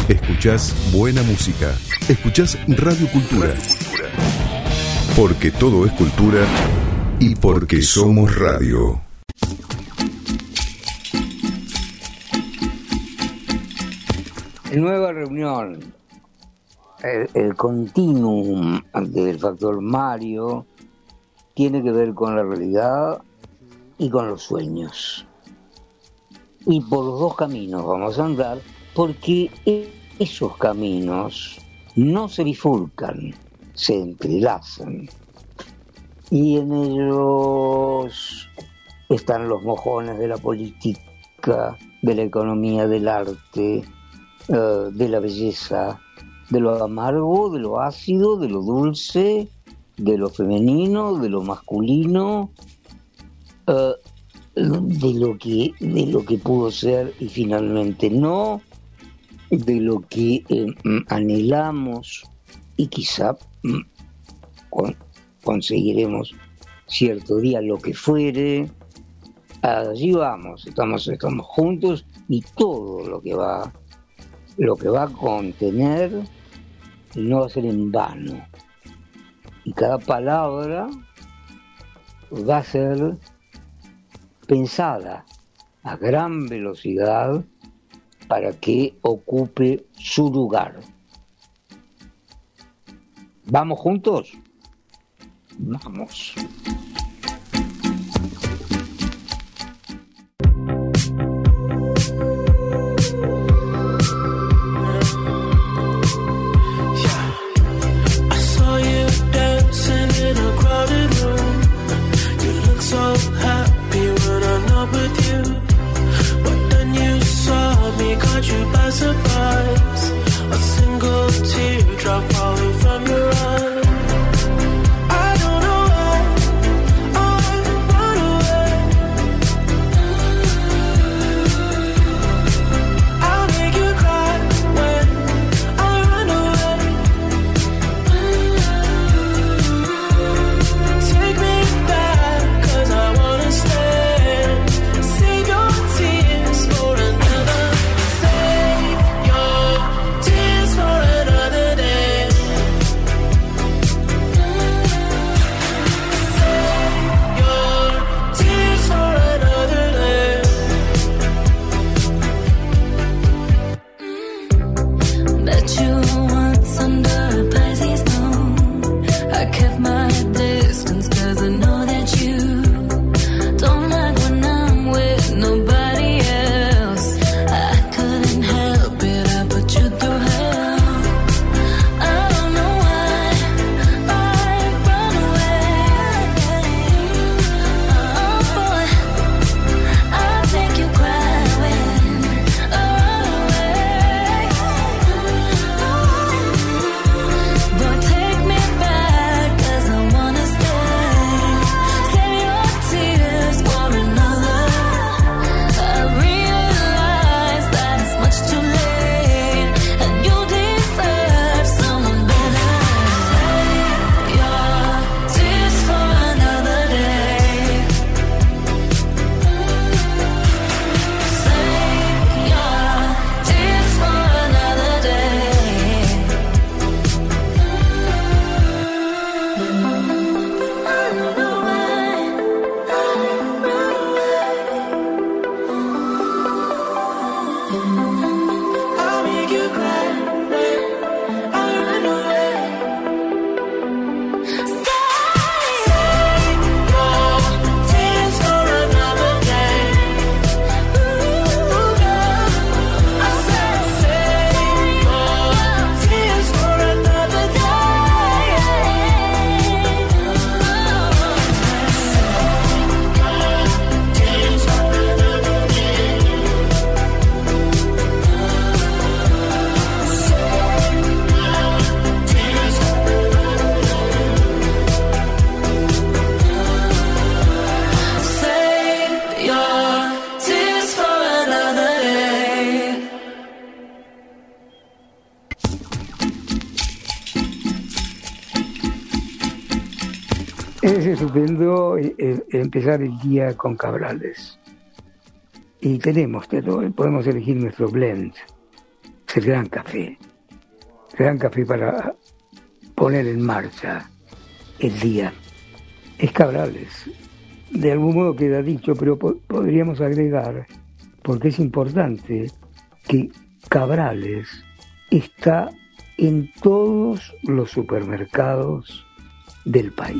Escuchás buena música. Escuchás Radio Cultura. Porque todo es cultura y porque somos radio. Nueva reunión. El continuum del factor Mario tiene que ver con la realidad y con los sueños. Y por los dos caminos vamos a andar, porque esos caminos no se bifurcan, se entrelazan. Y en ellos están los mojones de la política, de la economía, del arte, de la belleza, de lo amargo, de lo ácido, de lo dulce, de lo femenino, de lo masculino, de lo que pudo ser y finalmente no, de lo que anhelamos y quizá conseguiremos cierto día lo que fuere. Allí vamos, estamos juntos, y todo lo que va a contener no va a ser en vano, y cada palabra va a ser pensada a gran velocidad para que ocupe su lugar. ¿Vamos juntos? Vamos. Es estupendo empezar el día con Cabrales. Y podemos elegir nuestro blend. el gran café para poner en marcha el día. Es Cabrales, de algún modo queda dicho, pero podríamos agregar, porque es importante, que Cabrales está en todos los supermercados del país.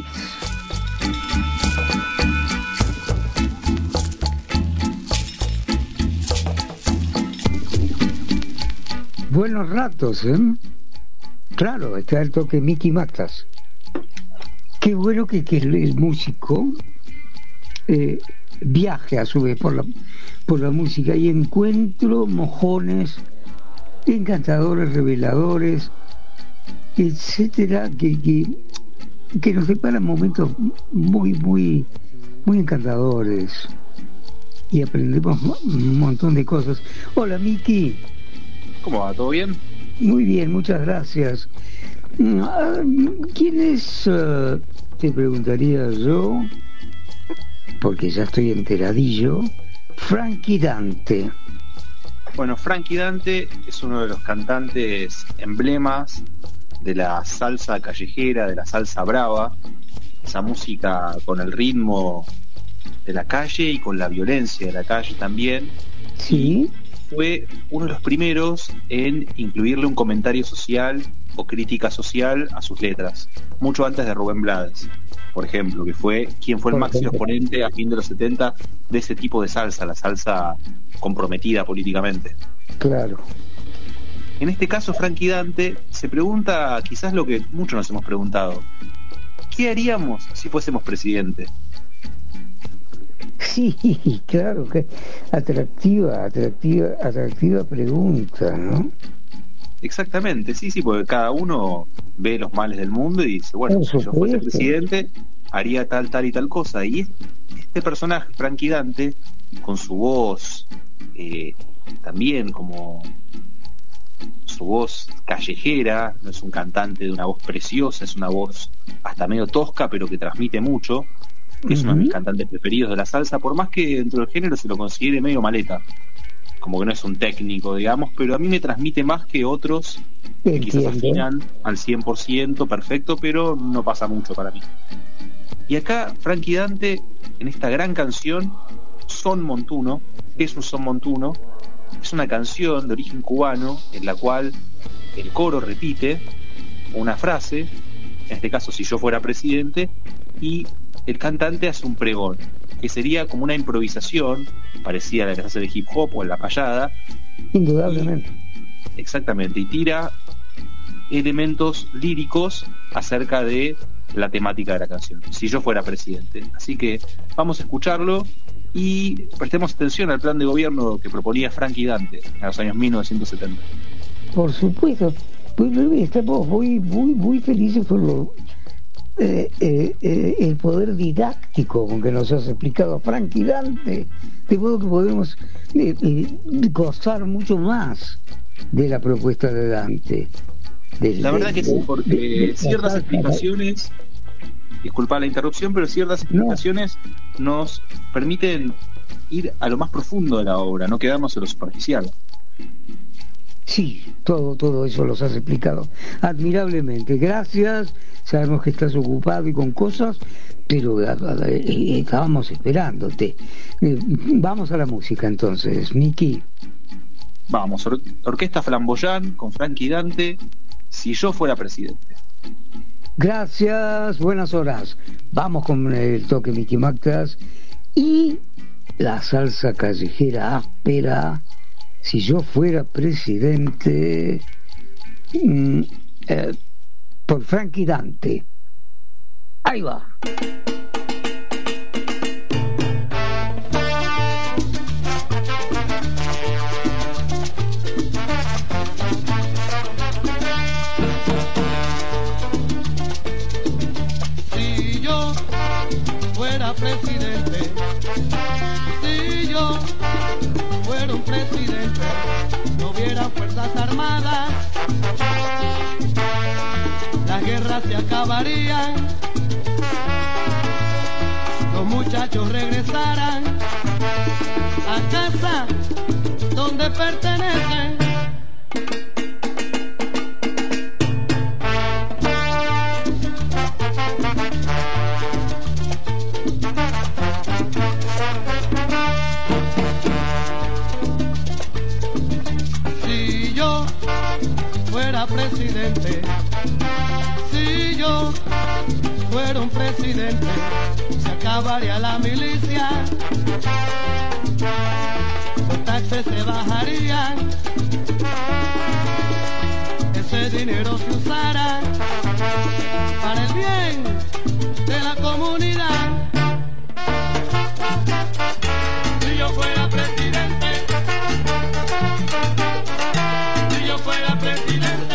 Buenos ratos, ¿eh? Claro, está el toque Miki Mactas. Qué bueno que el músico viaje a su vez por la música y encuentro mojones encantadores, reveladores, etcétera, que nos deparan momentos muy, muy, muy encantadores y aprendemos un montón de cosas. Hola, Miki. ¿Cómo va? ¿Todo bien? Muy bien, muchas gracias. ¿Quién es, te preguntaría yo, porque ya estoy enteradillo, Frankie Dante? Bueno, Frankie Dante es uno de los cantantes emblemas de la salsa callejera, de la salsa brava, esa música con el ritmo de la calle y con la violencia de la calle también. Sí. Fue uno de los primeros en incluirle un comentario social o crítica social a sus letras, mucho antes de Rubén Blades, por ejemplo, que fue quien fue el máximo exponente a fin de los 70 de ese tipo de salsa, la salsa comprometida políticamente. Claro. En este caso, Frankie Dante se pregunta quizás lo que muchos nos hemos preguntado: ¿qué haríamos si fuésemos presidente? Sí, claro, que atractiva pregunta, ¿no? Exactamente, sí, porque cada uno ve los males del mundo y dice, bueno, si yo fuese presidente, haría tal y tal cosa. Y este personaje, Frankie Dante, con su voz, también como su voz callejera, no es un cantante de una voz preciosa, es una voz hasta medio tosca, pero que transmite mucho, que es uno de mis cantantes preferidos de la salsa, por más que dentro del género se lo considere medio maleta, como que no es un técnico, digamos, pero a mí me transmite más que otros que quizás afinan al 100% perfecto, pero no pasa mucho para mí. Y acá Frankie Dante, en esta gran canción, Son Montuno, ¿qué es un Son Montuno? Es una canción de origen cubano en la cual el coro repite una frase, en este caso si yo fuera presidente, y el cantante hace un pregón, que sería como una improvisación parecida a la que se hace de hip hop o en la payada. Indudablemente. Exactamente, y tira elementos líricos acerca de la temática de la canción, si yo fuera presidente. Así que vamos a escucharlo y prestemos atención al plan de gobierno que proponía Frankie Dante en los años 1970. Por supuesto, pues estamos muy felices por el poder didáctico con que nos has explicado Frankie Dante, de modo que podemos gozar mucho más de la propuesta de Dante. La verdad que sí, porque ciertas explicaciones, disculpa la interrupción, pero ciertas explicaciones nos permiten ir a lo más profundo de la obra, no quedarnos en lo superficial. Sí, todo eso los has explicado admirablemente. Gracias, sabemos que estás ocupado y con cosas, pero estábamos esperándote. Vamos a la música entonces, Miki. Vamos, Orquesta Flamboyán con Frankie Dante, Si yo fuera presidente. Gracias, buenas horas. Vamos con el toque Miki Mactas y la salsa callejera áspera, Si yo fuera presidente, por Frankie Dante. Ahí va. Si yo fuera presidente, si yo fuera un presidente, no hubiera fuerzas armadas, las guerras se acabarían, los muchachos regresarán a casa donde pertenecen. presidente, si yo fuera un presidente, se acabaría la milicia, los taxes se bajarían, ese dinero se usará para el bien de la comunidad. Si yo fuera presidente, si yo fuera presidente,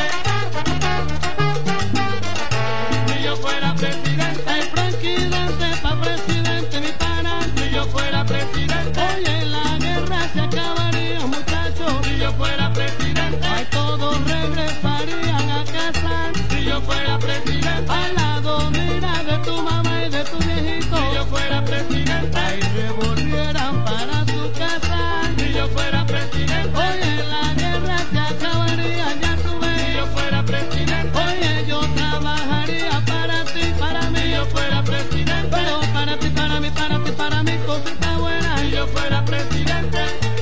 si yo fuera presidente, ay, Frankie Dante pa' presidente, mi pana. Si yo fuera presidente, oye, la guerra se acabaría, muchachos. Si yo fuera presidente, ay, todos regresarían a casa. Si yo fuera presidente, al lado mira de tu mamá y de tu viejito. Si yo fuera presidente, ay, revolvieran para su casa. Si yo fuera presidente, oye, la guerra se acabaría, ya tú ves. Si yo fuera presidente, oye, yo trabajaría para ti, para mí. Si yo fuera presidente, pero para ti, para mí, para ti, para mí, cosita buena. Si yo fuera presidente.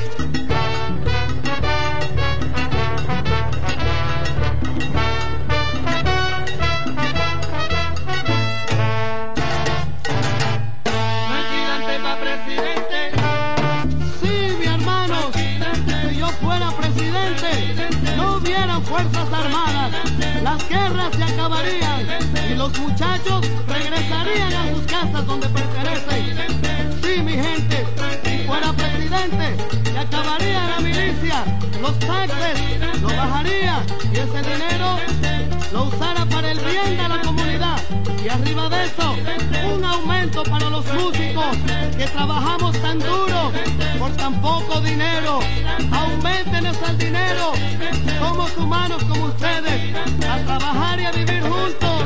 Fuerzas Armadas, las guerras se acabarían y los muchachos regresarían a sus casas donde pertenecen. Sí, mi gente, si fuera presidente, se acabaría la milicia, los taxes lo bajaría y ese dinero lo usara para el bien de la comunidad. Y arriba de eso, un aumento para los músicos que trabajamos tan duro por tan poco dinero. Aumenten ese dinero. Somos humanos como ustedes, a trabajar y a vivir juntos.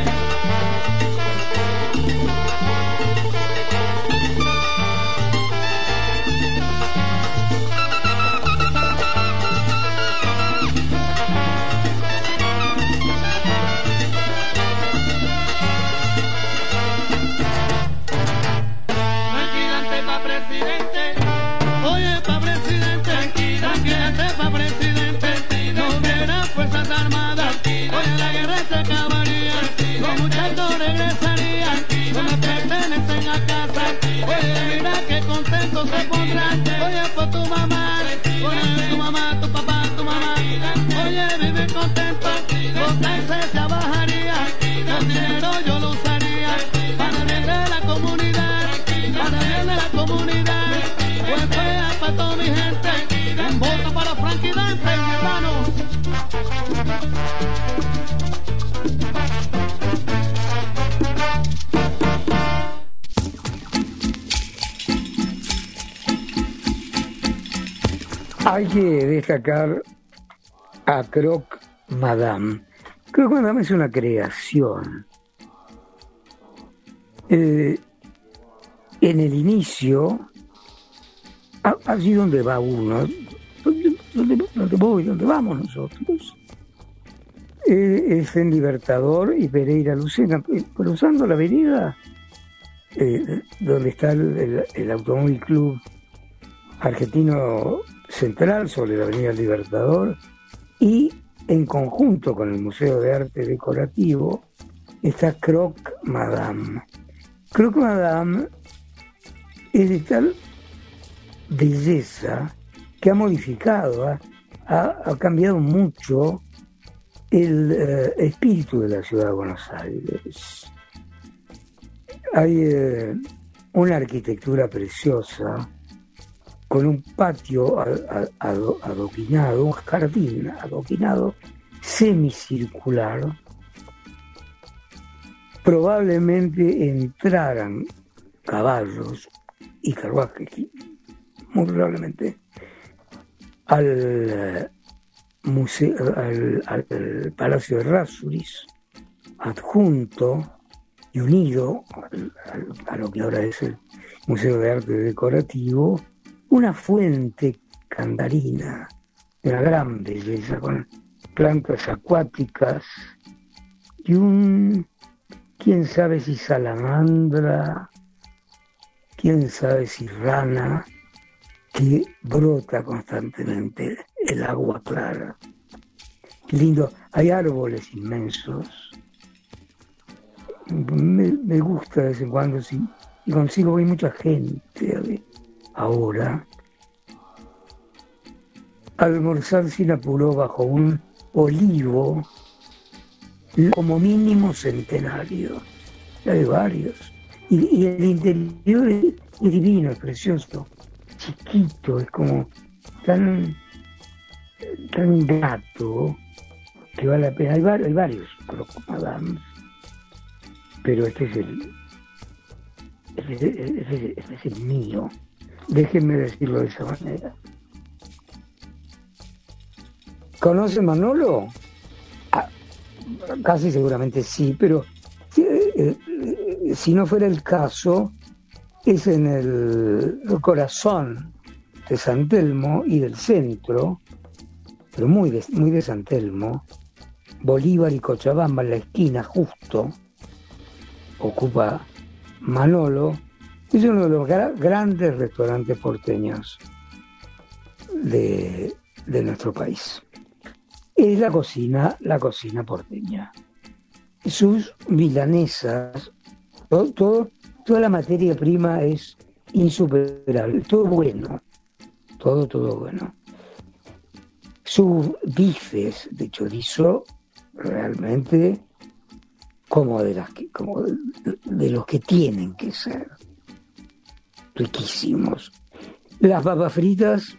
Fuerzas Armadas, oye, la guerra se acabaría, los muchachos regresarían, donde pertenecen a casa, oye, mira qué contentos se pondrán, oye, por tu mamá, oye, tu mamá, tu papá, tu mamá, oye, vivir contento, los taxes se bajarían, el dinero yo lo usaría, para el bien de la comunidad, para el bien de la comunidad, pues fea para toda mi gente, un voto para Frankie Dante, hermanos. Hay que destacar a Croque Madame. Croque Madame es una creación. En el inicio, allí donde va uno, donde vamos nosotros, es en Libertador y Pereira Lucena, cruzando la avenida donde está el Automóvil Club Argentino Central, sobre la avenida Libertador, y en conjunto con el Museo de Arte Decorativo está Croque Madame. Croque Madame es de tal belleza que ha modificado, ha cambiado mucho el espíritu de la ciudad de Buenos Aires. Hay una arquitectura preciosa, con un patio adoquinado, un jardín adoquinado semicircular. Probablemente entraran caballos y carruajes, muy probablemente, al museo, al Palacio de Errázuriz, adjunto y unido a lo que ahora es el Museo de Arte Decorativo, una fuente candarina de una gran belleza, con plantas acuáticas y quién sabe si salamandra, quién sabe si rana, que brota constantemente el agua clara. Lindo. hay árboles inmensos. Me gusta de vez en cuando, sí, y consigo ver mucha gente ahora almorzar sin apuro bajo un olivo como mínimo centenario. Hay varios. Y el interior es divino, es precioso, chiquito, es como tan grato que vale la pena. Hay varios Madame, pero este es el mío. Déjenme decirlo de esa manera. ¿Conoce Manolo? Casi seguramente sí, pero si no fuera el caso, es en el corazón de San Telmo y del centro, pero muy de San Telmo, Bolívar y Cochabamba, en la esquina justo, ocupa Manolo. Es uno de los grandes restaurantes porteños de nuestro país. Es la cocina porteña. Sus milanesas, toda la materia prima es insuperable, todo bueno, todo bueno. Sus bifes de chorizo realmente como de los que tienen que ser, riquísimos. Las papas fritas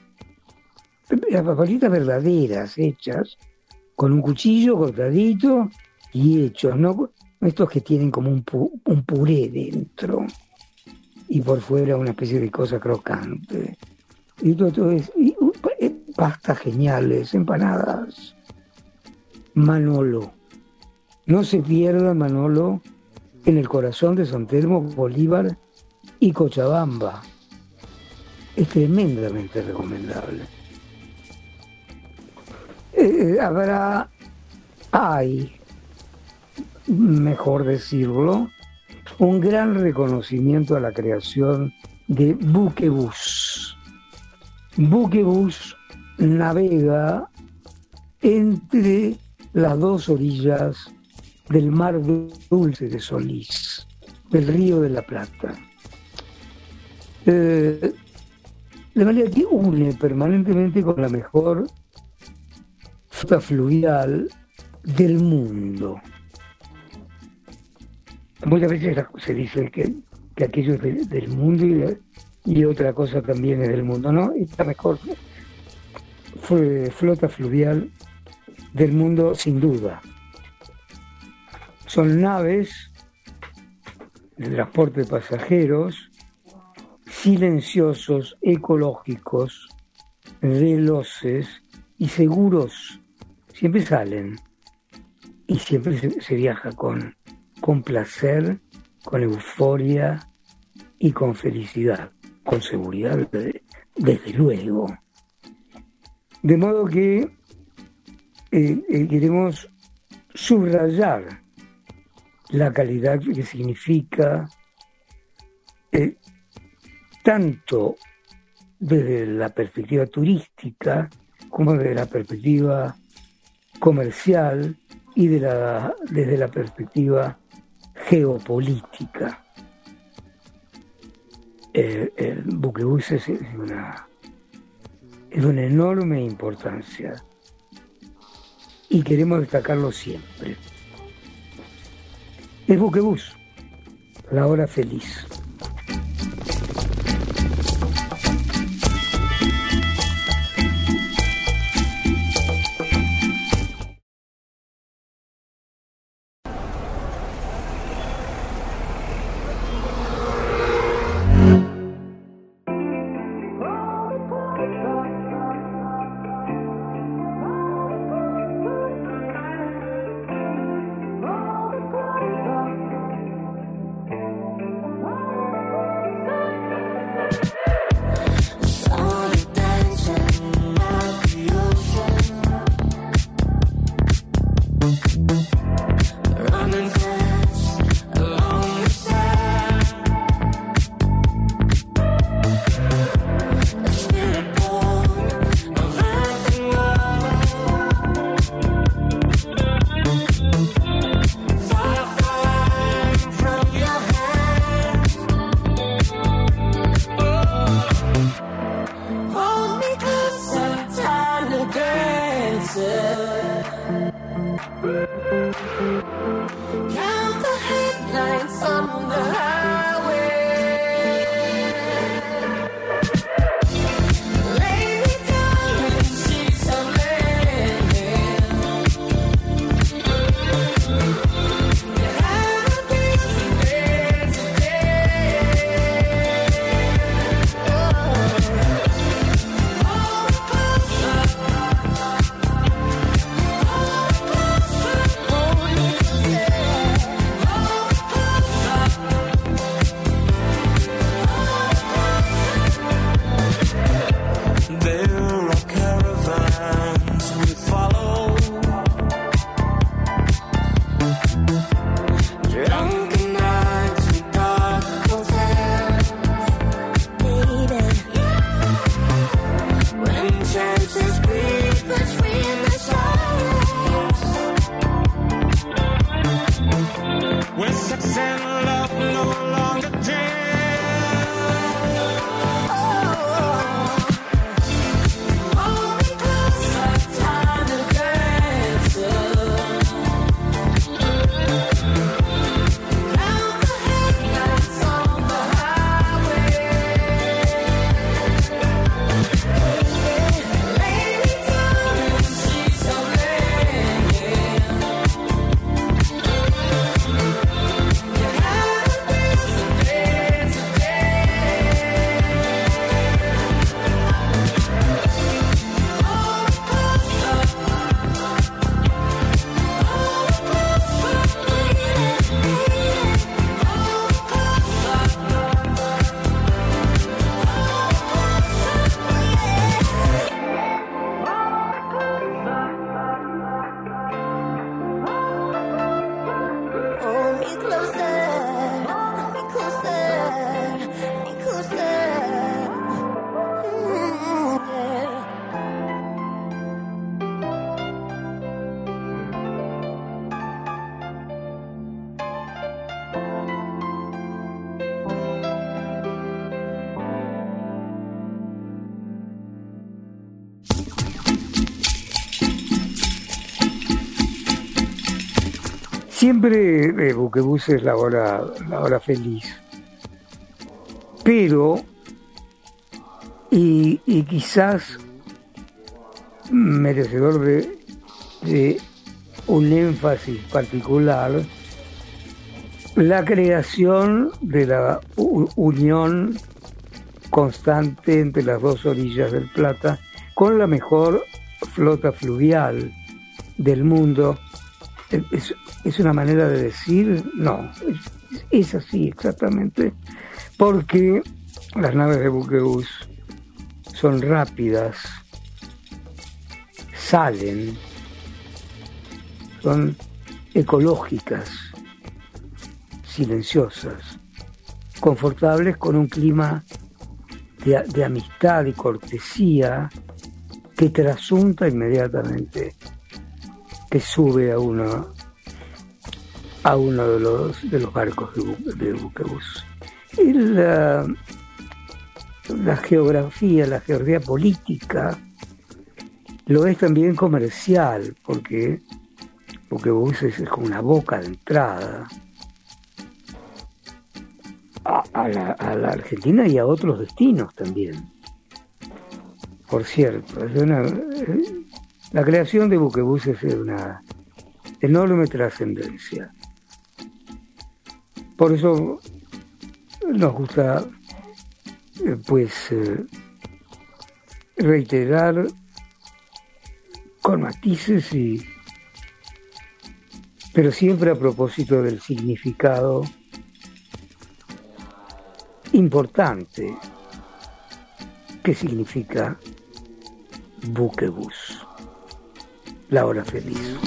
verdaderas, hechas con un cuchillo cortadito y hechos, no estos que tienen como un puré dentro y por fuera una especie de cosa crocante. Y todo es pastas geniales, empanadas. Manolo. No se pierda Manolo en el corazón de San Telmo, Bolívar y Cochabamba. Es tremendamente recomendable. Hay, mejor decirlo, un gran reconocimiento a la creación de Buquebus. Buquebus navega entre las dos orillas del mar dulce de Solís, del Río de la Plata. De manera que une permanentemente con la mejor flota fluvial del mundo. Muchas veces se dice que aquello es del mundo y otra cosa también es del mundo, ¿no? Y la mejor flota fluvial del mundo, sin duda. Son naves de transporte de pasajeros, silenciosos, ecológicos, veloces y seguros. Siempre salen y siempre se viaja con placer, con euforia y con felicidad, con seguridad, desde luego. De modo que queremos subrayar la calidad que significa tanto desde la perspectiva turística como desde la perspectiva comercial y desde la perspectiva geopolítica. El buquebús es de una enorme importancia y queremos destacarlo siempre. Es Buquebús, la hora feliz. Count the headlights on the highway. Lay me down in sheets of linen. You had a busy day today. Hold me closer. There are caravans we follow, drunken nights and dark hotels, baby. When chances breathe between the silence, when sex and love no longer dance. Hold me closer, time to dance. Count the headlights on the highway. Lay me down in sheets of linen. You had a busy day today. Hold me closer, me closer, me closer. Yeah. Siempre Buquebus es la hora feliz, pero y quizás merecedor de un énfasis particular, la creación de la unión constante entre las dos orillas del Plata con la mejor flota fluvial del mundo. Es una manera de decir, no, es así exactamente, porque las naves de Buquebus son rápidas, salen, son ecológicas, silenciosas, confortables, con un clima de amistad y cortesía que trasunta inmediatamente, que sube a uno de los barcos de Buquebus. Y la geografía política lo es también comercial, porque Buquebus es como una boca de entrada a la Argentina y a otros destinos también. Por cierto, la creación de Buquebus es de una enorme trascendencia. Por eso nos gusta reiterar con matices, pero siempre a propósito del significado importante que significa Buquebus, la hora feliz.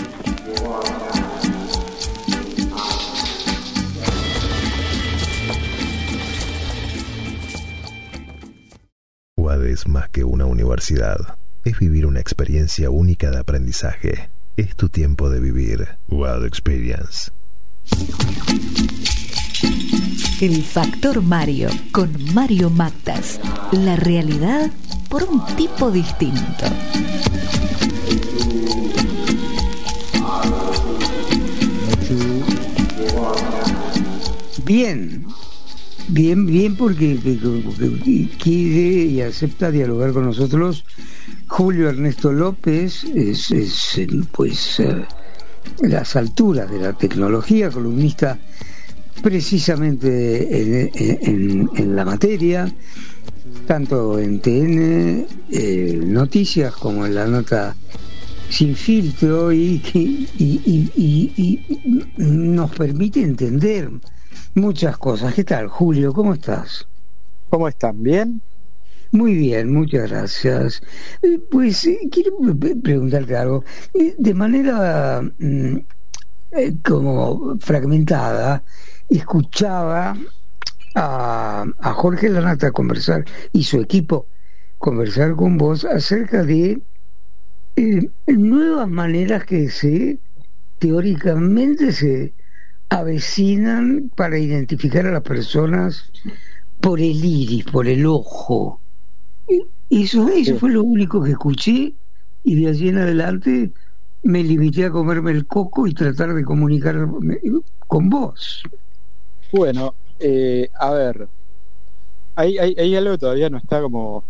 UAD es más que una universidad, es vivir una experiencia única de aprendizaje. Es tu tiempo de vivir. UAD Experience. El Factor Mario, con Mario Mactas. La realidad por un tipo distinto. Bien, bien porque quiere y acepta dialogar con nosotros. Julio Ernesto López es pues las alturas de la tecnología, columnista precisamente en la materia, tanto en TN Noticias como en la nota Sin Filtro, y nos permite entender muchas cosas. ¿Qué tal, Julio? ¿Cómo estás? ¿Cómo están? ¿Bien? Muy bien, muchas gracias. Pues quiero preguntarte algo. De manera como fragmentada, escuchaba a Jorge Lanata conversar y su equipo conversar con vos acerca de nuevas maneras que teóricamente se avecinan para identificar a las personas por el iris, por el ojo. Eso fue lo único que escuché, y de allí en adelante me limité a comerme el coco y tratar de comunicarme con vos. Bueno, a ver, hay algo que todavía no está como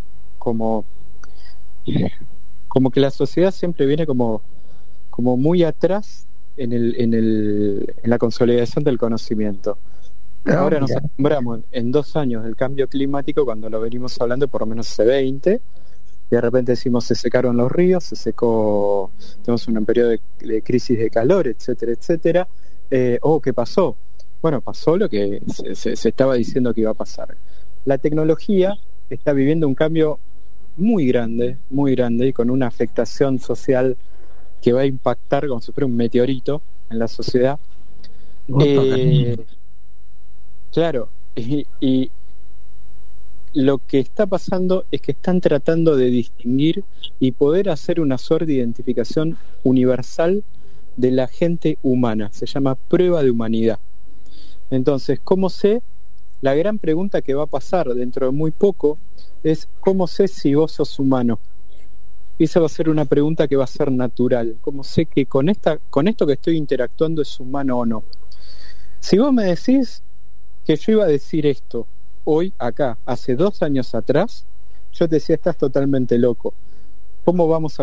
que la sociedad siempre viene como muy atrás en la consolidación del conocimiento. Ahora nos acostumbramos en 2 años del cambio climático, cuando lo venimos hablando por lo menos hace 20, y de repente decimos se secaron los ríos, tenemos un periodo de crisis de calor, etcétera, etcétera. ¿Qué pasó? Bueno, pasó lo que se estaba diciendo que iba a pasar. La tecnología está viviendo un cambio muy grande, y con una afectación social que va a impactar como si fuera un meteorito en la sociedad. Claro, y lo que está pasando es que están tratando de distinguir y poder hacer una suerte de identificación universal de la gente humana. Se llama prueba de humanidad. Entonces, ¿cómo sé? La gran pregunta que va a pasar dentro de muy poco es ¿cómo sé si vos sos humano? Y esa va a ser una pregunta que va a ser natural. ¿Cómo sé que con esto que estoy interactuando es humano o no? Si vos me decís que yo iba a decir esto hoy acá, hace 2 años atrás, yo te decía, estás totalmente loco. ¿Cómo vamos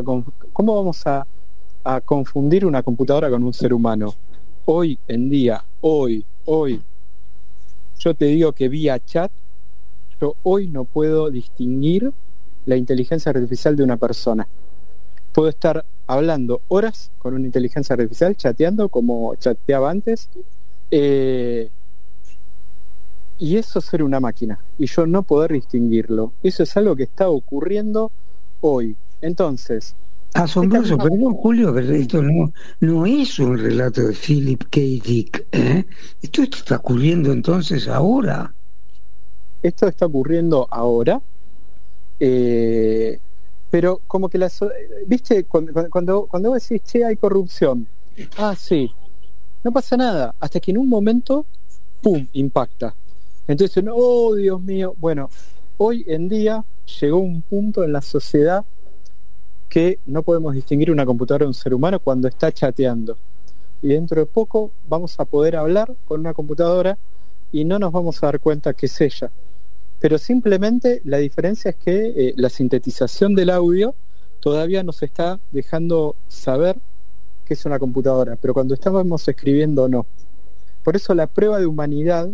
a confundir una computadora con un ser humano? Hoy en día, hoy, yo te digo que vía chat, yo hoy no puedo distinguir la inteligencia artificial de una persona. Puedo estar hablando horas con una inteligencia artificial, chateando como chateaba antes, y eso es ser una máquina, y yo no poder distinguirlo. Eso es algo que está ocurriendo hoy. Entonces, asombroso, perdón, Julio, pero esto no es un relato de Philip K. Dick, ¿eh? Esto está ocurriendo entonces ahora. Esto está ocurriendo ahora, pero como que ¿viste? Cuando vos decís, che, hay corrupción. Sí, no pasa nada, hasta que en un momento, ¡pum!, impacta. Entonces, oh, Dios mío. Bueno, hoy en día llegó un punto en la sociedad que no podemos distinguir una computadora de un ser humano cuando está chateando. Y dentro de poco vamos a poder hablar con una computadora y no nos vamos a dar cuenta que es ella. Pero simplemente la diferencia es que la sintetización del audio todavía nos está dejando saber que es una computadora, pero cuando estábamos escribiendo no. Por eso la prueba de humanidad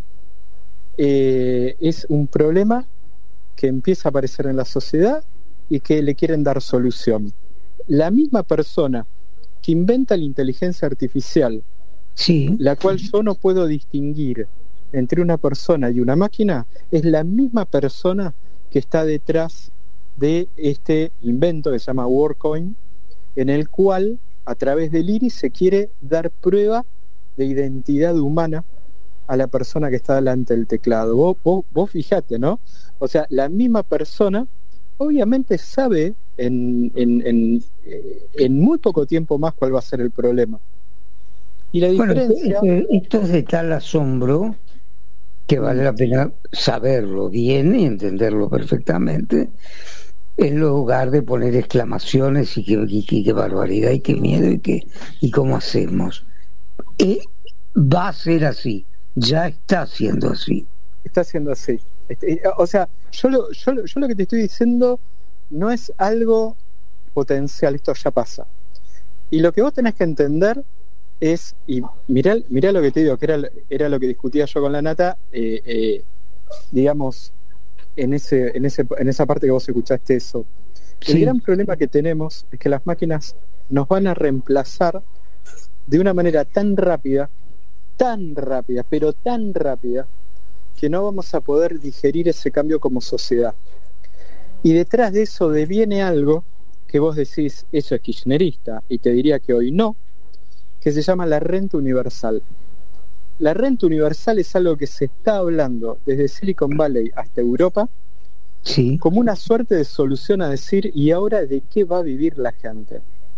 es un problema que empieza a aparecer en la sociedad y que le quieren dar solución. La misma persona que inventa la inteligencia artificial, sí, la cual yo no puedo distinguir entre una persona y una máquina, es la misma persona que está detrás de este invento que se llama WorldCoin, en el cual a través del iris se quiere dar prueba de identidad humana a la persona que está delante del teclado. Vos fijate, ¿no? O sea, la misma persona obviamente sabe en muy poco tiempo más cuál va a ser el problema. Y la diferencia... Bueno, esto es de tal asombro que vale la pena saberlo bien y entenderlo perfectamente, en lugar de poner exclamaciones y qué barbaridad y qué miedo y cómo hacemos. Va a ser así. ya está siendo así. Está siendo así. O sea, yo lo que te estoy diciendo no es algo potencial, esto ya pasa. Y lo que vos tenés que entender es, y mirá lo que te digo, que era lo que discutía yo con la Nata, digamos, en esa parte que vos escuchaste eso. El gran problema que tenemos es que las máquinas nos van a reemplazar de una manera tan rápida, pero tan rápida, que no vamos a poder digerir ese cambio como sociedad. Y detrás de eso deviene algo que vos decís, eso es kirchnerista, y te diría que hoy no, que se llama la renta universal. La renta universal es algo que se está hablando desde Silicon Valley hasta Europa, como una suerte de solución a decir, ¿y ahora de qué va a vivir la gente?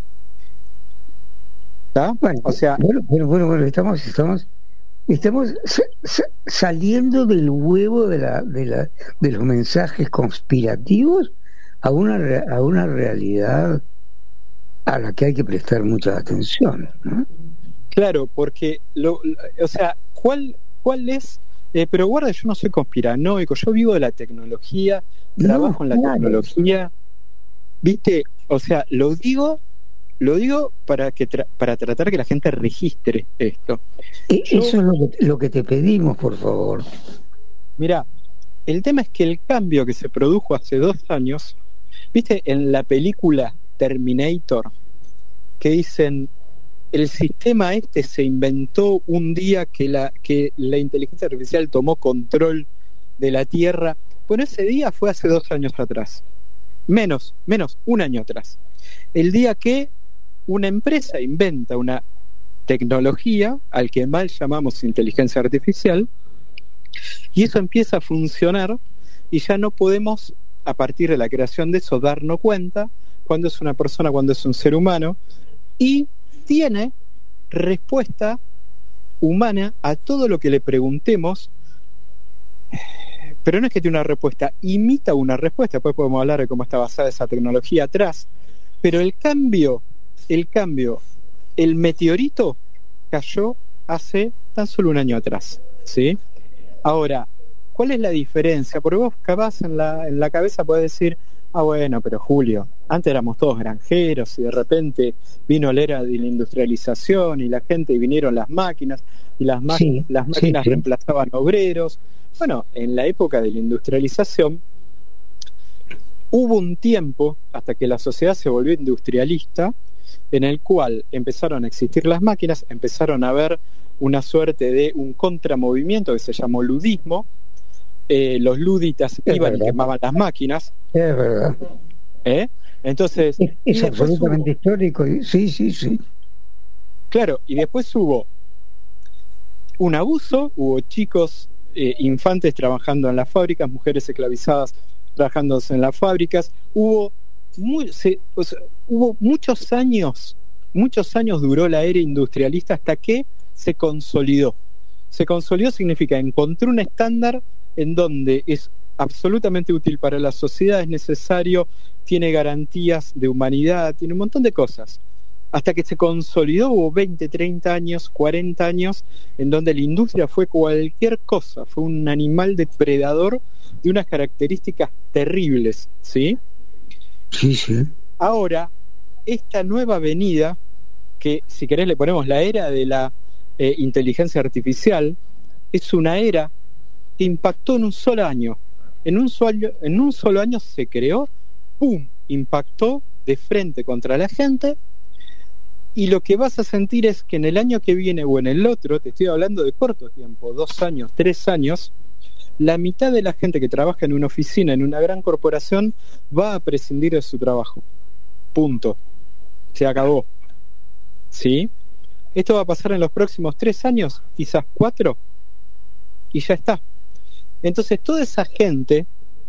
¿Está? Bueno, o sea, bueno, estamos saliendo del huevo de los mensajes conspirativos a una realidad a la que hay que prestar mucha atención, ¿no? Claro, porque o sea, ¿cuál es? Pero guarda, yo no soy conspiranoico, yo vivo de la tecnología, trabajo en la tecnología, ¿viste? O sea, lo digo para tratar que la gente registre esto. Eso es lo que te pedimos, por favor. Mirá, el tema es que el cambio que se produjo hace 2 años, ¿viste? En la película Terminator, que dicen, el sistema se inventó un día que la inteligencia artificial tomó control de la Tierra. Bueno, ese día fue hace 2 años atrás. Menos, 1 año atrás. El día que una empresa inventa una tecnología, al que mal llamamos inteligencia artificial, y eso empieza a funcionar, y ya no podemos, a partir de la creación de eso, darnos cuenta cuando es una persona, cuando es un ser humano, y tiene respuesta humana a todo lo que le preguntemos, pero no es que tiene una respuesta, imita una respuesta. Después podemos hablar de cómo está basada esa tecnología atrás, pero el meteorito cayó hace tan solo 1 año atrás, ¿sí? Ahora, ¿cuál es la diferencia? Porque vos capaz en la cabeza podés decir, bueno, pero Julio, antes éramos todos granjeros y de repente vino la era de la industrialización y la gente, y vinieron las máquinas, y las máquinas reemplazaban obreros. Bueno, en la época de la industrialización hubo un tiempo, hasta que la sociedad se volvió industrialista, en el cual empezaron a existir las máquinas, empezaron a haber una suerte de un contramovimiento que se llamó ludismo. Los luditas iban y quemaban las máquinas. Es verdad. Entonces, es absolutamente histórico. Sí. Claro, y después hubo un abuso, hubo chicos, infantes trabajando en las fábricas, mujeres esclavizadas trabajando en las fábricas, hubo muchos años duró la era industrialista hasta que se consolidó. Se consolidó significa encontró un estándar en donde es absolutamente útil para la sociedad, es necesario, tiene garantías de humanidad, tiene un montón de cosas. Hasta que se consolidó hubo 20, 30 años, 40 años, en donde la industria fue cualquier cosa, fue un animal depredador de unas características terribles, ¿sí? Sí. Ahora, esta nueva venida, que si querés le ponemos la era de la inteligencia artificial, es una era que impactó en un solo año. En un solo año se creó, ¡pum!, impactó de frente contra la gente, y lo que vas a sentir es que en el año que viene o en el otro, te estoy hablando de corto tiempo, 2 años, 3 años, la mitad de la gente que trabaja en una oficina, en una gran corporación, va a prescindir de su trabajo. Punto. Se acabó. ¿Sí? Esto va a pasar en los próximos 3 años, quizás 4, y ya está. Entonces toda esa gente,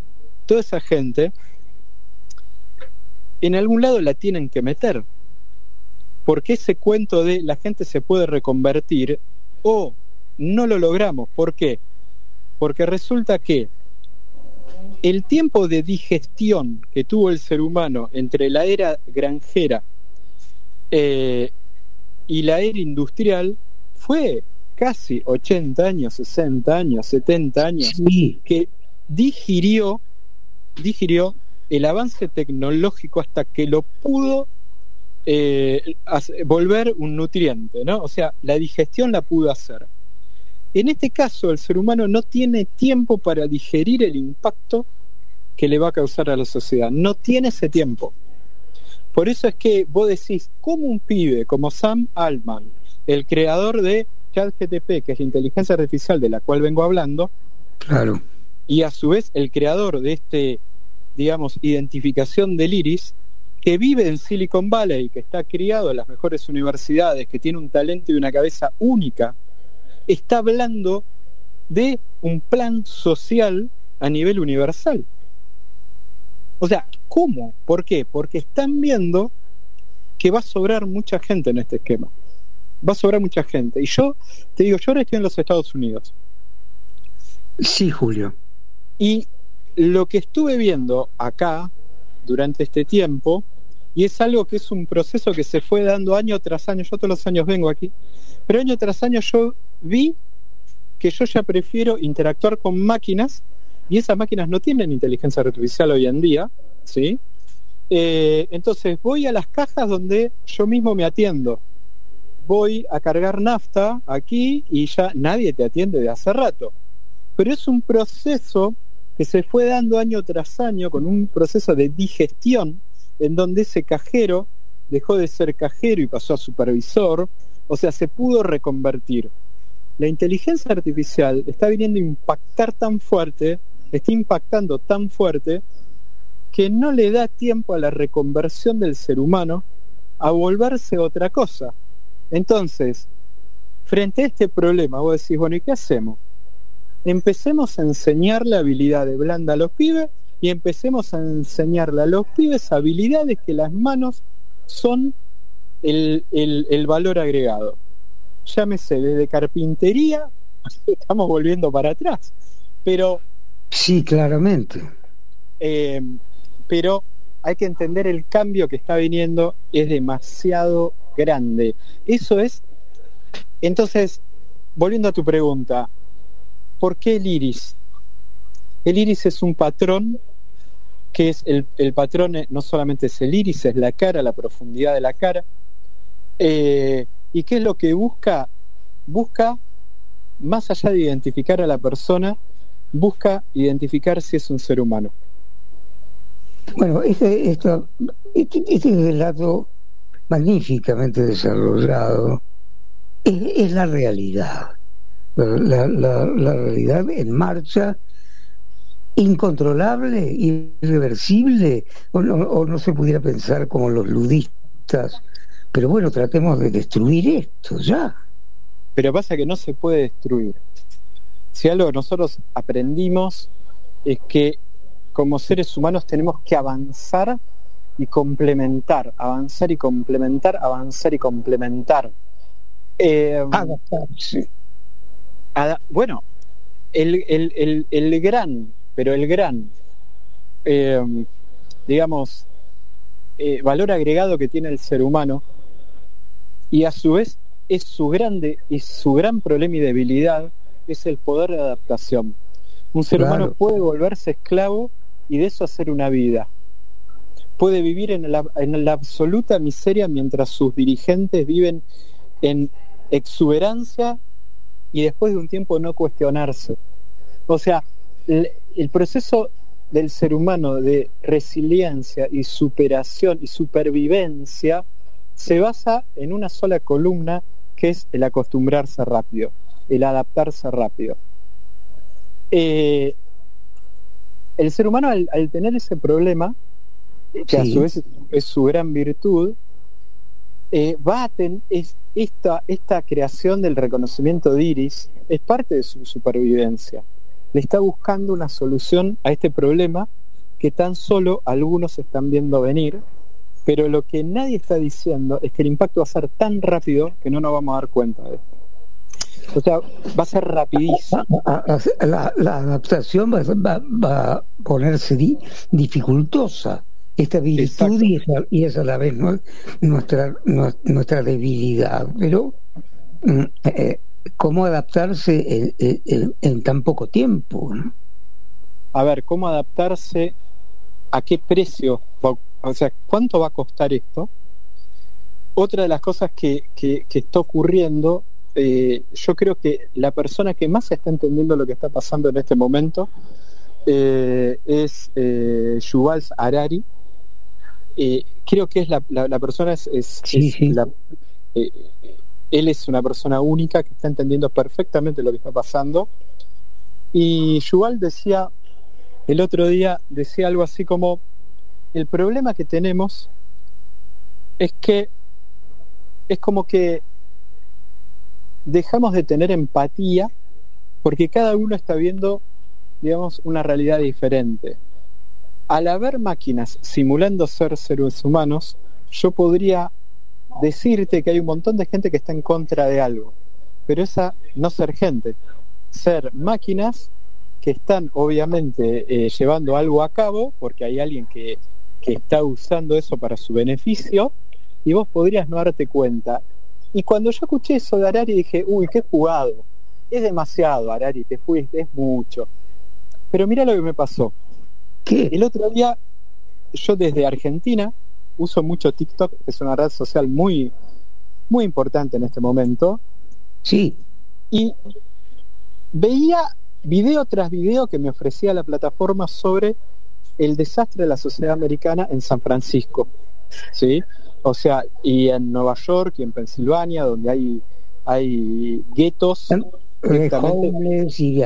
en algún lado la tienen que meter. Porque ese cuento de la gente se puede reconvertir, o no lo logramos. ¿Por qué? Porque resulta que el tiempo de digestión que tuvo el ser humano entre la era granjera y la era industrial fue casi 80 años, 60 años, 70 años, Sí. que digirió el avance tecnológico hasta que lo pudo volver un nutriente, ¿no? O sea, la digestión la pudo hacer. En este caso, el ser humano no tiene tiempo para digerir el impacto que le va a causar a la sociedad. No tiene ese tiempo. Por eso es que vos decís, ¿cómo un pibe como Sam Altman, el creador de ChatGPT, que es la inteligencia artificial de la cual vengo hablando, Claro. y a su vez el creador de digamos, identificación del iris, que vive en Silicon Valley, que está criado en las mejores universidades, que tiene un talento y una cabeza única, está hablando de un plan social a nivel universal? O sea, ¿cómo? ¿Por qué? Porque están viendo que va a sobrar mucha gente en este esquema. Va a sobrar mucha gente. Y yo te digo, yo ahora estoy en los Estados Unidos. Sí, Julio. Y lo que estuve viendo acá durante este tiempo, y es algo que es un proceso que se fue dando año tras año, yo todos los años vengo aquí, pero año tras año yo vi que yo ya prefiero interactuar con máquinas, y esas máquinas no tienen inteligencia artificial hoy en día, ¿sí? Entonces voy a las cajas donde yo mismo me atiendo. Voy a cargar nafta aquí y ya nadie te atiende de hace rato. Pero es un proceso que se fue dando año tras año con un proceso de digestión en donde ese cajero dejó de ser cajero y pasó a supervisor, o sea, se pudo reconvertir. La inteligencia artificial está viniendo a impactar tan fuerte, está impactando tan fuerte, que no le da tiempo a la reconversión del ser humano a volverse otra cosa. Entonces, frente a este problema, vos decís, bueno, ¿y qué hacemos? Empecemos a enseñarle habilidades blandas a los pibes y empecemos a enseñarle a los pibes habilidades que las manos son el valor agregado. Llámese desde carpintería, estamos volviendo para atrás, pero Sí, claramente. pero hay que entender el cambio que está viniendo es demasiado grande. Eso es. Entonces, volviendo a tu pregunta, ¿por qué el iris? El iris es un patrón que es el patrón, no solamente es el iris, es la cara, la profundidad de la cara. ¿Y qué es lo que busca? Busca, más allá de identificar a la persona, busca identificar si es un ser humano. Bueno, este relato magníficamente desarrollado es la realidad. La realidad en marcha, incontrolable, irreversible, o no se pudiera pensar como los ludistas. Pero bueno, tratemos de destruir esto ya. Pero pasa que no se puede destruir. Si algo nosotros aprendimos es que como seres humanos tenemos que avanzar y complementar, avanzar y complementar, avanzar y complementar. Adaptarse. Bueno, el gran, digamos, valor agregado que tiene el ser humano, y a su vez es su gran problema y debilidad, es el poder de adaptación. Un ser humano puede volverse esclavo y de eso hacer una vida. Puede vivir en la absoluta miseria mientras sus dirigentes viven en exuberancia y después de un tiempo no cuestionarse. O sea, el proceso del ser humano de resiliencia y superación y supervivencia se basa en una sola columna, que es el acostumbrarse rápido, el adaptarse rápido. El ser humano al tener ese problema, que a su vez es su gran virtud, va a tener esta creación del reconocimiento de iris, es parte de su supervivencia. Le está buscando una solución a este problema que tan solo algunos están viendo venir, pero lo que nadie está diciendo es que el impacto va a ser tan rápido que no nos vamos a dar cuenta de esto. O sea, va a ser rapidísimo. La adaptación va a ponerse dificultosa. Esta virtud y es a la vez nuestra debilidad. Pero cómo adaptarse en tan poco tiempo, ¿no? A ver, ¿cómo adaptarse? ¿A qué precio? O sea, ¿cuánto va a costar esto? Otra de las cosas que está ocurriendo, yo creo que la persona que más está entendiendo lo que está pasando en este momento es Yuval Harari. Creo que es la persona él es una persona única que está entendiendo perfectamente lo que está pasando. Y Yuval decía el otro día, decía algo así como: el problema que tenemos es que es como que dejamos de tener empatía porque cada uno está viendo, digamos, una realidad diferente. Al haber máquinas simulando ser seres humanos, yo podría decirte que hay un montón de gente que está en contra de algo, pero esa no ser gente, ser máquinas que están obviamente llevando algo a cabo porque hay alguien que está usando eso para su beneficio, y vos podrías no darte cuenta. Y cuando yo escuché eso de Harari dije, uy, qué jugado, es demasiado, Harari, te fuiste, es mucho. Pero mira lo que me pasó. ¿Qué? El otro día, yo desde Argentina uso mucho TikTok, que es una red social muy, muy importante en este momento. Sí. Y veía video tras video que me ofrecía la plataforma sobre el desastre de la sociedad americana en San Francisco, ¿sí? O sea, y en Nueva York y en Pensilvania, donde hay guetos homeless y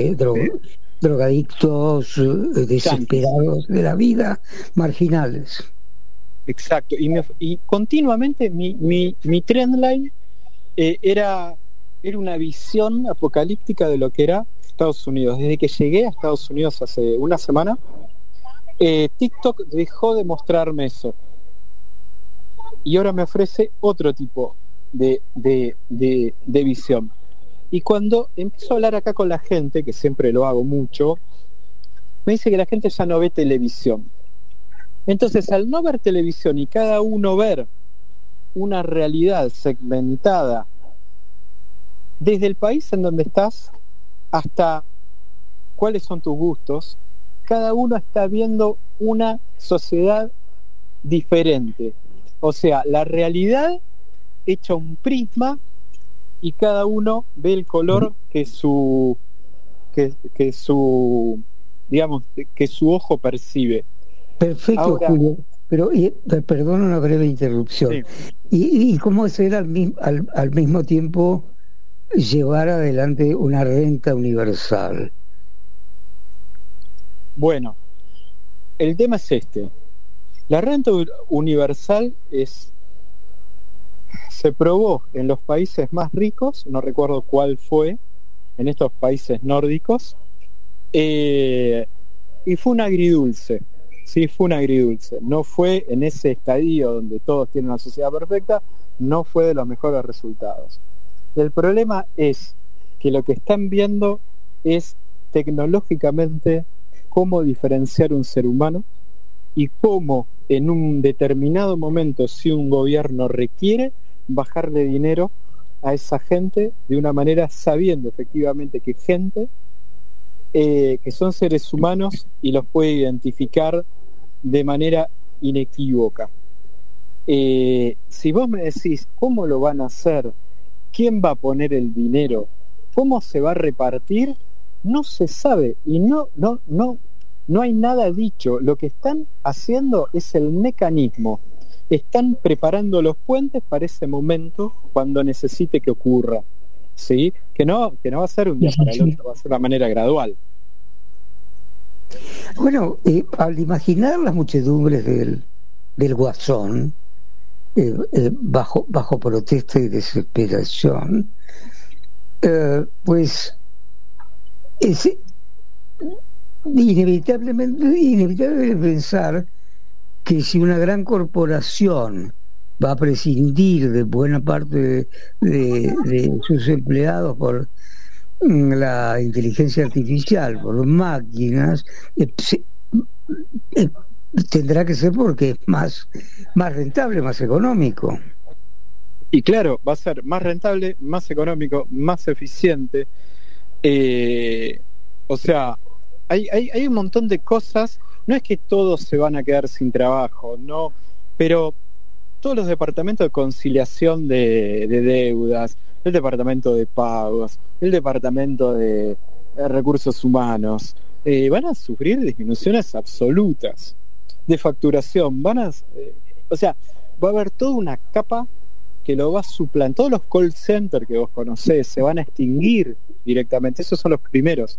drogadictos desesperados de la vida, marginales. Exacto. Y continuamente mi trendline era una visión apocalíptica de lo que era Estados Unidos. Desde que llegué a Estados Unidos hace una semana, TikTok dejó de mostrarme eso. Y ahora me ofrece otro tipo de visión. Y cuando empiezo a hablar acá con la gente, que siempre lo hago mucho, me dice que la gente ya no ve televisión. Entonces, al no ver televisión y cada uno ver una realidad segmentada desde el país en donde estás hasta cuáles son tus gustos, cada uno está viendo una sociedad diferente. O sea, la realidad hecha un prisma y cada uno ve el color que su digamos, que su ojo percibe. Perfecto. Ahora, Julio, pero perdona una breve interrupción. Sí. ¿Y cómo es al mismo tiempo llevar adelante una renta universal? Bueno, el tema es este. La renta universal se probó en los países más ricos, no recuerdo cuál fue, en estos países nórdicos, y fue un agridulce. Sí, fue un agridulce. No fue en ese estadio donde todos tienen una sociedad perfecta, no fue de los mejores resultados. El problema es que lo que están viendo es tecnológicamente cómo diferenciar un ser humano y cómo en un determinado momento, si un gobierno requiere, bajarle dinero a esa gente de una manera sabiendo efectivamente que gente que son seres humanos y los puede identificar de manera inequívoca. Si vos me decís cómo lo van a hacer, quién va a poner el dinero, cómo se va a repartir, no se sabe y no hay nada dicho. Lo que están haciendo es el mecanismo. Están preparando los puentes para ese momento cuando necesite que ocurra, ¿sí? Que no va a ser un día para el otro, va a ser de una manera gradual. Bueno, al imaginar las muchedumbres del Guasón bajo protesta y desesperación, pues es inevitable pensar que si una gran corporación va a prescindir de buena parte de sus empleados por la inteligencia artificial, por máquinas, tendrá que ser porque es más rentable, más económico. Y claro, va a ser más rentable, más económico, más eficiente. O sea, hay un montón de cosas. No es que todos se van a quedar sin trabajo, no, pero todos los departamentos de conciliación de deudas, el departamento de pagos, el departamento de recursos humanos, van a sufrir disminuciones absolutas de facturación. O sea, va a haber toda una capa que lo va a suplantar. Todos los call centers que vos conocés se van a extinguir directamente. Esos son los primeros.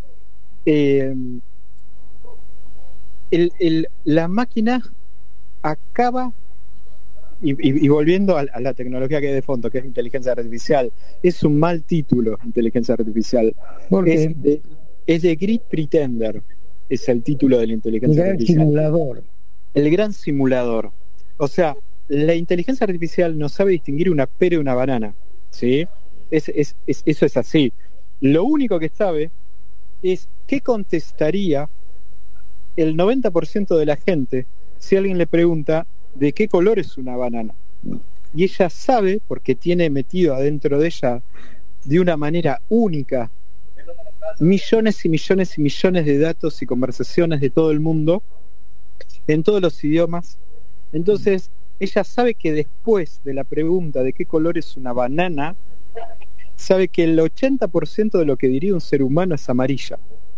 La máquina acaba, y volviendo a la tecnología que hay de fondo, que es inteligencia artificial, es un mal título, inteligencia artificial. Es de Great Pretender, es el título de la inteligencia artificial. Simulador. El gran simulador. O sea, la inteligencia artificial no sabe distinguir una pera de una banana, ¿sí? Eso es así. Lo único que sabe es qué contestaría el 90% de la gente si alguien le pregunta de qué color es una banana. Y ella sabe, porque tiene metido adentro de ella de una manera única millones y millones y millones de datos y conversaciones de todo el mundo en todos los idiomas. Entonces ella sabe que después de la pregunta de qué color es una banana, sabe que el 80% de lo que diría un ser humano es amarilla.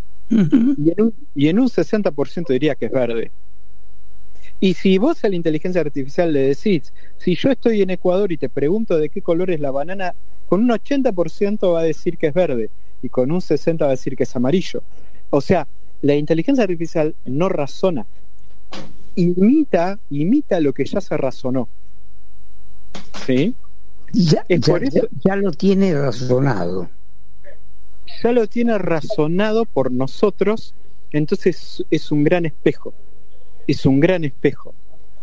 Y en un 60% diría que es verde. Y si vos a la inteligencia artificial le decís, si yo estoy en Ecuador y te pregunto de qué color es la banana, con un 80% va a decir que es verde y con un 60% va a decir que es amarillo. O sea, la inteligencia artificial no razona, imita lo que ya se razonó. ¿Sí? Ya lo tiene razonado. Ya lo tiene razonado por nosotros, entonces es un gran espejo. Es un gran espejo.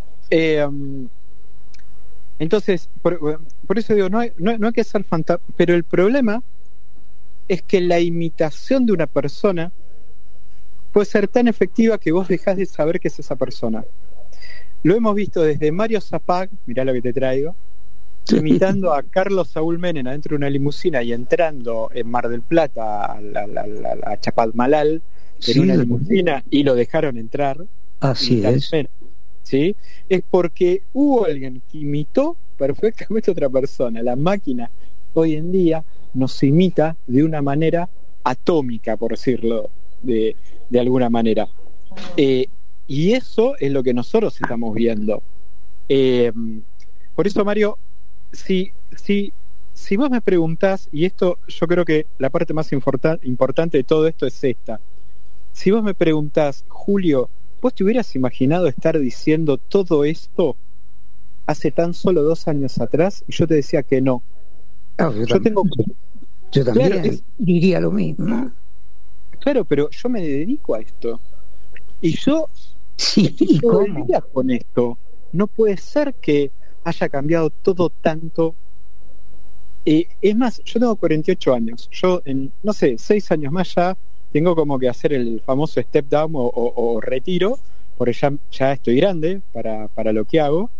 Entonces, por eso digo, no hay que ser fantasma, pero el problema es que la imitación de una persona puede ser tan efectiva que vos dejás de saber que es esa persona. Lo hemos visto desde Mario Zapag, mirá lo que te traigo, imitando a Carlos Saúl Menem adentro de una limusina y entrando en Mar del Plata a Chapadmalal en una limusina y lo dejaron entrar. Así es. ¿Sí? Es porque hubo alguien que imitó perfectamente a otra persona. La máquina hoy en día nos imita de una manera atómica, por decirlo de alguna manera. Y eso es lo que nosotros estamos viendo. Por eso, Mario, si vos me preguntás, y esto yo creo que la parte más importante de todo esto es esta. Si vos me preguntás, Julio, ¿vos te hubieras imaginado estar diciendo todo esto hace tan solo 2 años atrás? Y yo te decía que no. Yo también claro, diría lo mismo. Claro, pero yo me dedico a esto. Y yo estoy todo el día con esto. No puede ser que haya cambiado todo tanto. Es más, yo tengo 48 años. Yo en, 6 años más ya tengo como que hacer el famoso step down o retiro, porque ya estoy grande para lo que hago.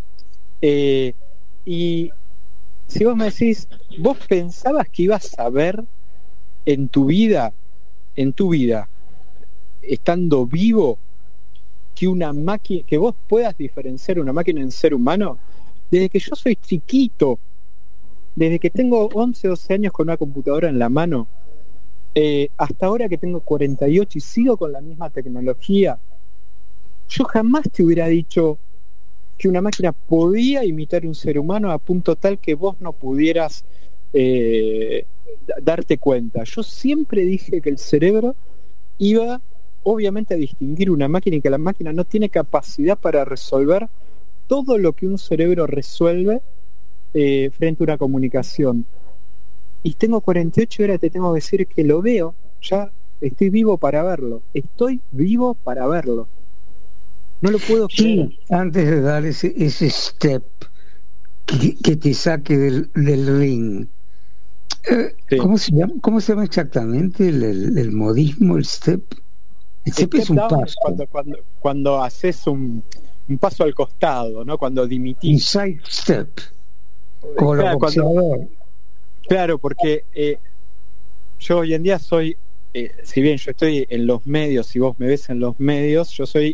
Y si vos me decís, ¿vos pensabas que ibas a ver en tu vida, estando vivo, que una máquina, que vos puedas diferenciar una máquina en ser humano? Desde que yo soy chiquito, desde que tengo 11, 12 años con una computadora en la mano, hasta ahora que tengo 48 y sigo con la misma tecnología, yo jamás te hubiera dicho que una máquina podía imitar un ser humano a punto tal que vos no pudieras darte cuenta. Yo siempre dije que el cerebro iba obviamente a distinguir una máquina y que la máquina no tiene capacidad para resolver todo lo que un cerebro resuelve frente a una comunicación. Y tengo 48 y ahora te tengo que decir que lo veo, ya estoy vivo para verlo. No lo puedo creer. Sí, antes de dar ese step que te saque del ring. Sí. ¿Cómo se llama exactamente el modismo, el step? El step es un paso. Cuando haces un paso al costado, ¿no? Cuando dimitís. Un side step. Como claro, los boxeadores. Claro, porque yo hoy en día soy, si bien yo estoy en los medios, si vos me ves en los medios, yo soy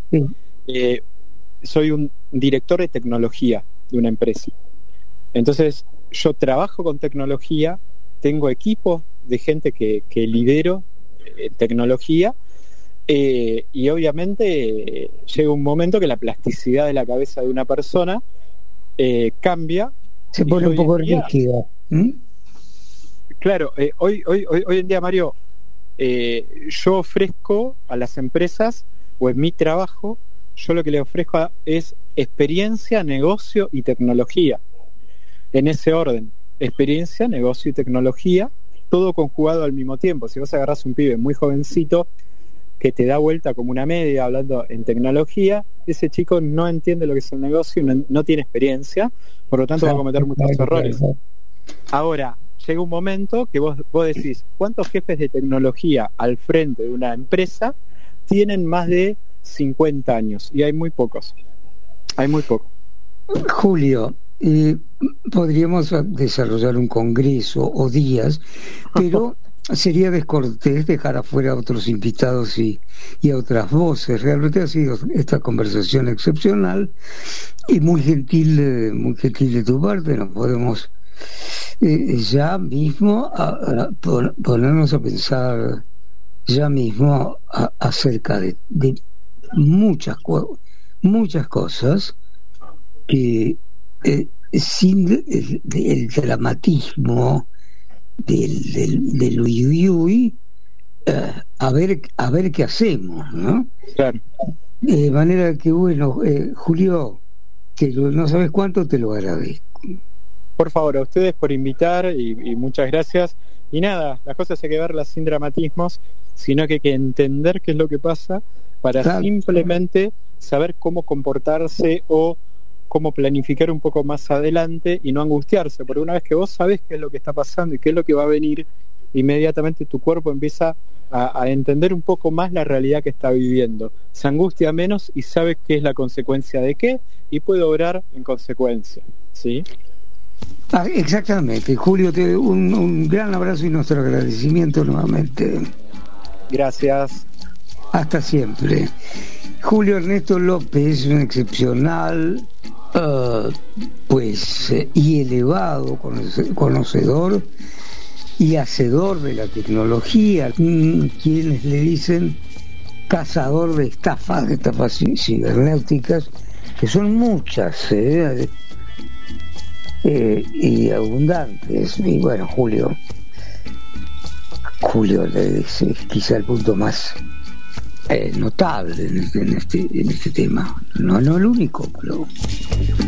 un director de tecnología de una empresa. Entonces, yo trabajo con tecnología, tengo equipos de gente que lidero en tecnología, y obviamente llega un momento que la plasticidad de la cabeza de una persona cambia. Se pone un poco rígida. Claro, hoy en día, Mario, yo ofrezco a las empresas, o en mi trabajo, yo lo que le ofrezco es experiencia, negocio y tecnología. En ese orden, experiencia, negocio y tecnología, todo conjugado al mismo tiempo. Si vos agarrás un pibe muy jovencito que te da vuelta como una media hablando en tecnología, ese chico no entiende lo que es el negocio, no tiene experiencia, por lo tanto va a cometer muchos errores. Ahora, llega un momento que vos decís, ¿cuántos jefes de tecnología al frente de una empresa tienen más de 50 años? Y hay muy pocos. Julio, podríamos desarrollar un congreso o días, pero sería descortés dejar afuera a otros invitados y a otras voces. Realmente ha sido esta conversación excepcional y muy gentil de tu parte. Nos podemos ya mismo ponernos a pensar ya mismo acerca de muchas cosas que sin el dramatismo del uyuyuy, a ver qué hacemos, ¿no? Claro. De manera que, bueno, Julio, que no sabes cuánto te lo agradezco. Por favor, a ustedes por invitar y muchas gracias. Y nada, las cosas hay que verlas sin dramatismos, sino que hay que entender qué es lo que pasa para simplemente saber cómo comportarse o cómo planificar un poco más adelante y no angustiarse, porque una vez que vos sabés qué es lo que está pasando y qué es lo que va a venir, inmediatamente tu cuerpo empieza a entender un poco más la realidad que está viviendo, se angustia menos y sabe qué es la consecuencia de qué y puede obrar en consecuencia, ¿sí? Exactamente, Julio, un gran abrazo y nuestro agradecimiento nuevamente. Gracias. Hasta siempre. Julio Ernesto López, un excepcional y elevado conocedor y hacedor de la tecnología, quienes le dicen cazador de estafas cibernéticas, que son muchas y abundantes. Y bueno, Julio es quizá el punto más notable en este tema, no el único, pero